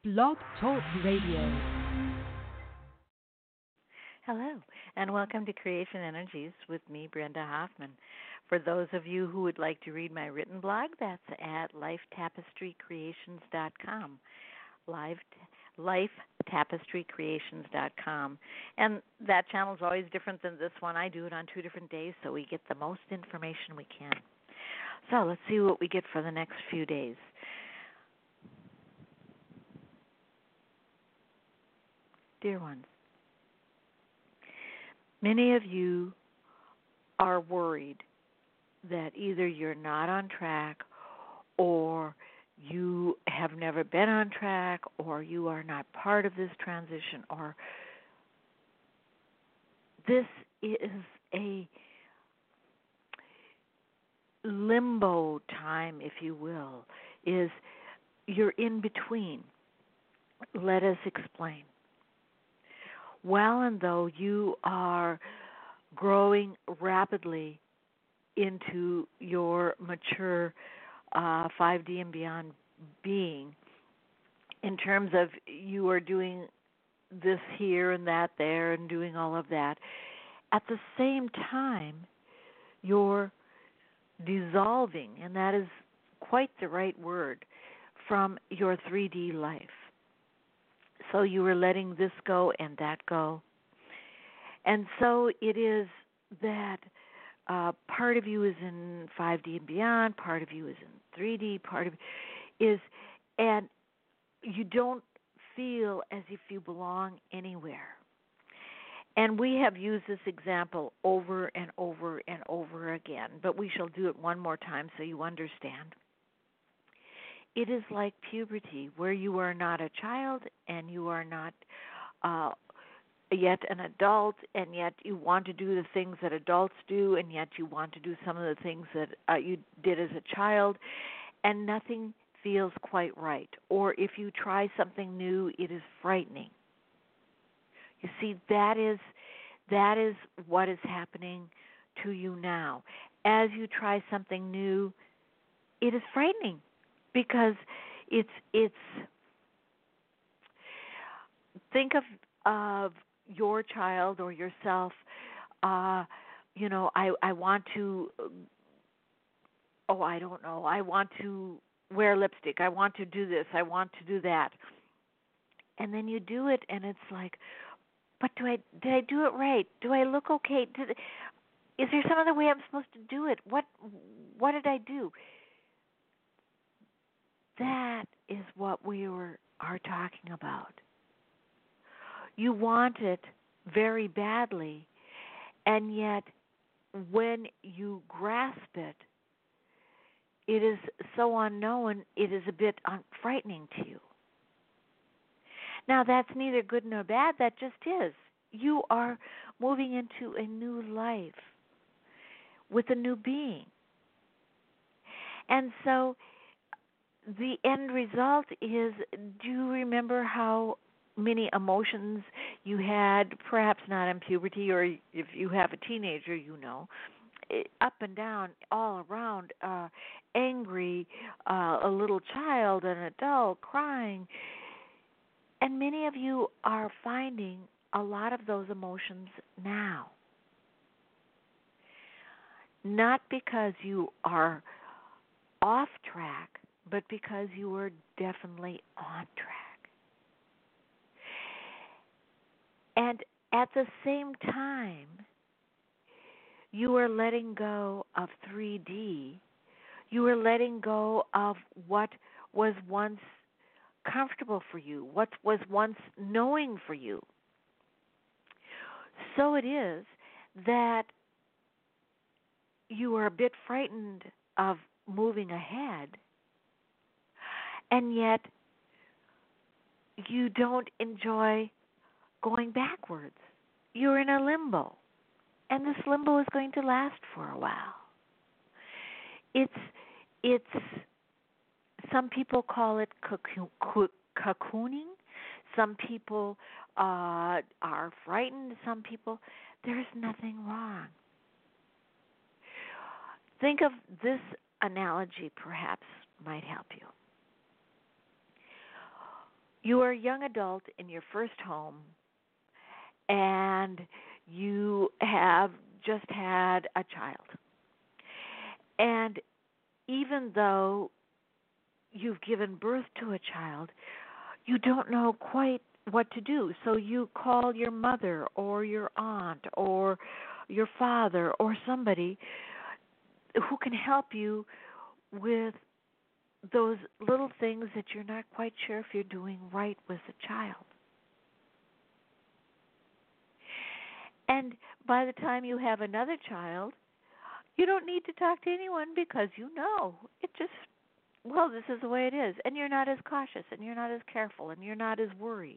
Blog Talk Radio. Hello, and welcome to Creation Energies with me, Brenda Hoffman. For those of you who would like to read my written blog, that's at lifetapestrycreations.com. Lifetapestrycreations.com. And that channel is always different than this one. I do it on 2 different days so we get the most information we can. So let's see what we get for the next few days. Dear ones, many of you are worried that either you're not on track or you have never been on track or you are not part of this transition, or this is a limbo time, if you will, is you're in between. Let us explain. Well, and though you are growing rapidly into your mature 5D and beyond being, in terms of you are doing this here and that there and doing all of that, at the same time you're dissolving, and that is quite the right word, from your 3D life. So you are letting this go and that go. And so it is that part of you is in 5D and beyond, part of you is in 3D, part of is, and you don't feel as if you belong anywhere. And we have used this example over and over and over again, but we shall do it one more time so you understand. It is like puberty, where you are not a child and you are not yet an adult, and yet you want to do the things that adults do, and yet you want to do some of the things that you did as a child, and nothing feels quite right. Or if you try something new, it is frightening. You see, that is what is happening to you now. As you try something new, it is frightening. Because it's think of your child or yourself. I want to. I don't know. I want to wear lipstick. I want to do this. I want to do that. And then you do it, and it's like, but did I do it right? Do I look okay? Is there some other way I'm supposed to do it? What did I do? That is what we are talking about. You want it very badly, and yet when you grasp it, it is so unknown, it is a bit frightening to you. Now, that's neither good nor bad, that just is. You are moving into a new life with a new being. And so the end result is, do you remember how many emotions you had, perhaps not in puberty, or if you have a teenager, up and down, all around, angry, a little child, an adult, crying. And many of you are finding a lot of those emotions now. Not because you are off track, but because you were definitely on track. And at the same time, you are letting go of 3D. You are letting go of what was once comfortable for you, what was once knowing for you. So it is that you are a bit frightened of moving ahead, and yet you don't enjoy going backwards. You're in a limbo, and this limbo is going to last for a while. It's some people call it cocooning. Some people are frightened. Some people, there's nothing wrong. Think of this analogy, perhaps might help you. You are a young adult in your first home, and you have just had a child. And even though you've given birth to a child, you don't know quite what to do. So you call your mother or your aunt or your father or somebody who can help you with those little things that you're not quite sure if you're doing right with the child. And by the time you have another child, you don't need to talk to anyone because you know it just, well, this is the way it is. And you're not as cautious and you're not as careful and you're not as worried.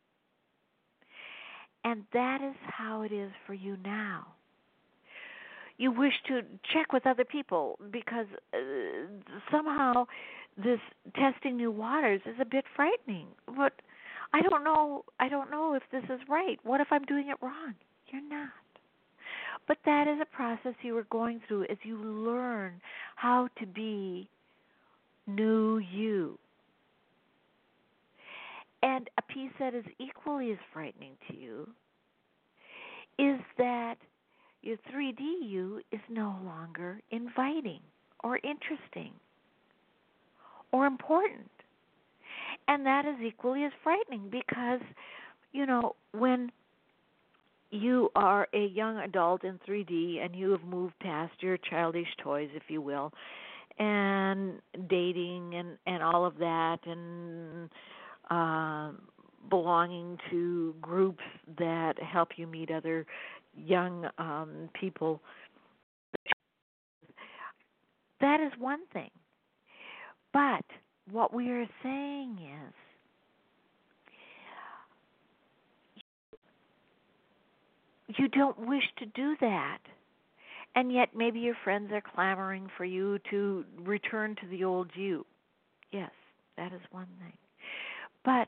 And that is how it is for you now. You wish to check with other people because somehow this testing new waters is a bit frightening. But I don't know if this is right. What if I'm doing it wrong? You're not. But that is a process you are going through as you learn how to be new you. And a piece that is equally as frightening to you is that your 3D you is no longer inviting or interesting or important. And that is equally as frightening because, when you are a young adult in 3D and you have moved past your childish toys, if you will, and dating and all of that, and belonging to groups that help you meet other young people. That is one thing. But what we are saying is, you don't wish to do that. And yet maybe your friends are clamoring for you to return to the old you. Yes, that is one thing. But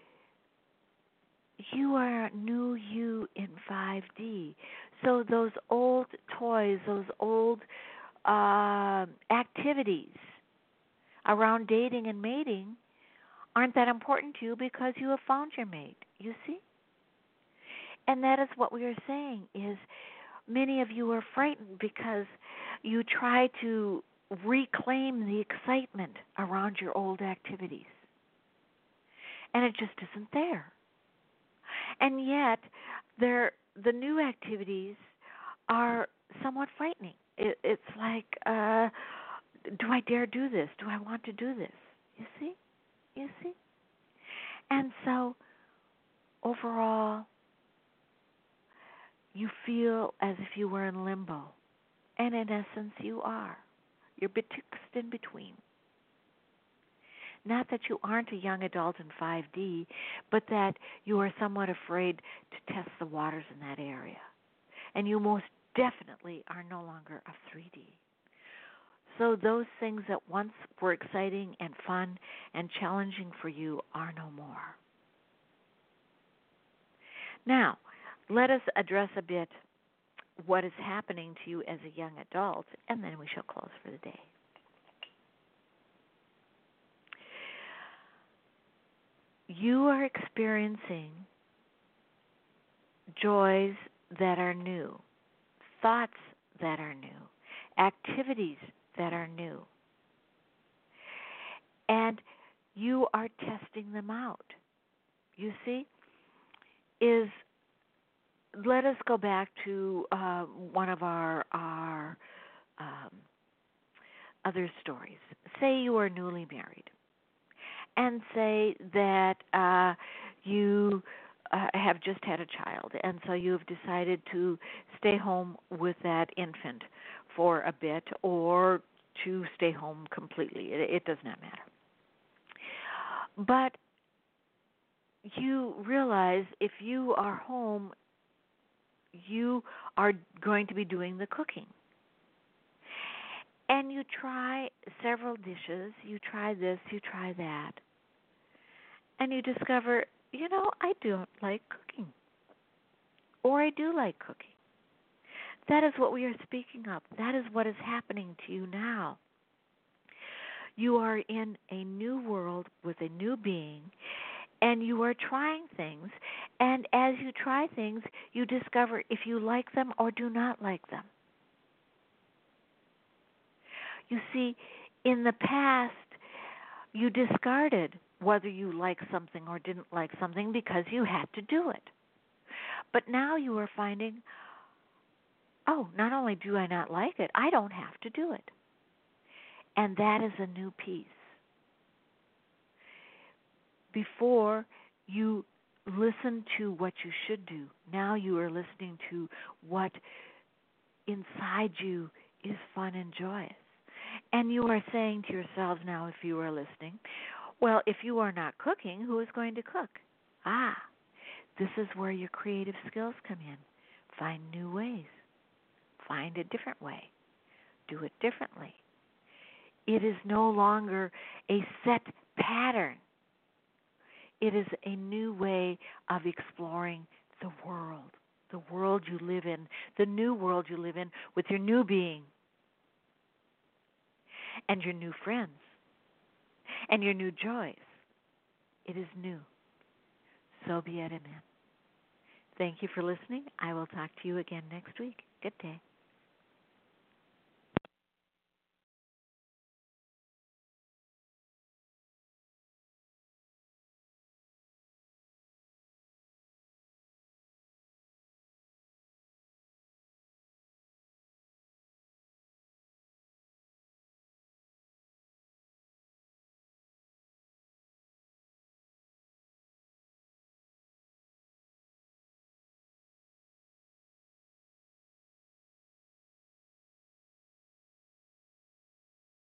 you are a new you in 5D. So those old toys, those old activities around dating and mating aren't that important to you because you have found your mate, you see? And that is what we are saying is many of you are frightened because you try to reclaim the excitement around your old activities. And it just isn't there. And yet, the new activities are somewhat frightening. It's like, do I dare do this? Do I want to do this? You see? And so, overall, you feel as if you were in limbo. And in essence, you are. You're betwixt in between. Not that you aren't a young adult in 5D, but that you are somewhat afraid to test the waters in that area. And you most definitely are no longer a 3D. So those things that once were exciting and fun and challenging for you are no more. Now, let us address a bit what is happening to you as a young adult, and then we shall close for the day. You are experiencing joys that are new, thoughts that are new, activities that are new. And you are testing them out. You see, let us go back to one of our other stories. Say you are newly married. And say that you have just had a child, and so you've decided to stay home with that infant for a bit or to stay home completely. It does not matter. But you realize if you are home, you are going to be doing the cooking. And you try several dishes, you try this, you try that, and you discover, I don't like cooking, or I do like cooking. That is what we are speaking of. That is what is happening to you now. You are in a new world with a new being, and you are trying things, and as you try things, you discover if you like them or do not like them. You see, in the past, you discarded whether you liked something or didn't like something because you had to do it. But now you are finding, oh, not only do I not like it, I don't have to do it. And that is a new piece. Before, you listened to what you should do. Now you are listening to what inside you is fun and joyous. And you are saying to yourselves now, if you are listening, well, if you are not cooking, who is going to cook? This is where your creative skills come in. Find new ways. Find a different way. Do it differently. It is no longer a set pattern. It is a new way of exploring the world you live in, the new world you live in with your new being and your new friends and your new joys. It is new. So be it, amen. Thank you for listening. I will talk to you again next week. Good day.